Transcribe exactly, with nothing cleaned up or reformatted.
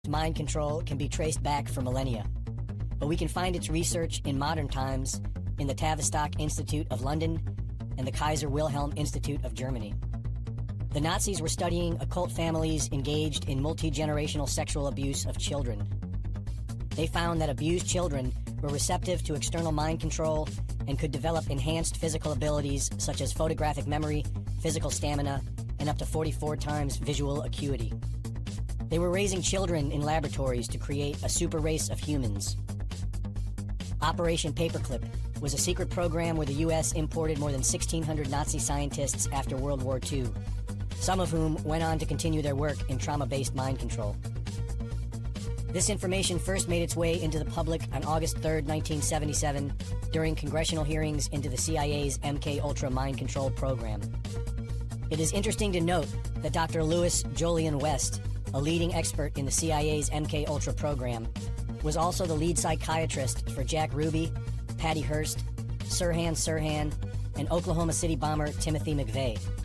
mind control can be traced back for millennia, but we can find its research in modern times in the Tavistock Institute of London and the Kaiser Wilhelm Institute of Germany. The Nazis were studying occult families engaged in multi-generational sexual abuse of children. They found that abused children were receptive to external mind control and could develop enhanced physical abilities such as photographic memory, physical stamina, and up to forty-four times visual acuity. They were raising children in laboratories to create a super race of humans. Operation Paperclip was a secret program where the U S imported more than sixteen hundred Nazi scientists after World War Two, some of whom went on to continue their work in trauma-based mind control. This information first made its way into the public on August third, nineteen seventy-seven, during congressional hearings into the C I A's M K Ultra mind control program. It is interesting to note that Doctor Louis Jolyon West, a leading expert in the C I A's M K Ultra program, was also the lead psychiatrist for Jack Ruby, Patty Hearst, Sirhan Sirhan, and Oklahoma City bomber Timothy McVeigh.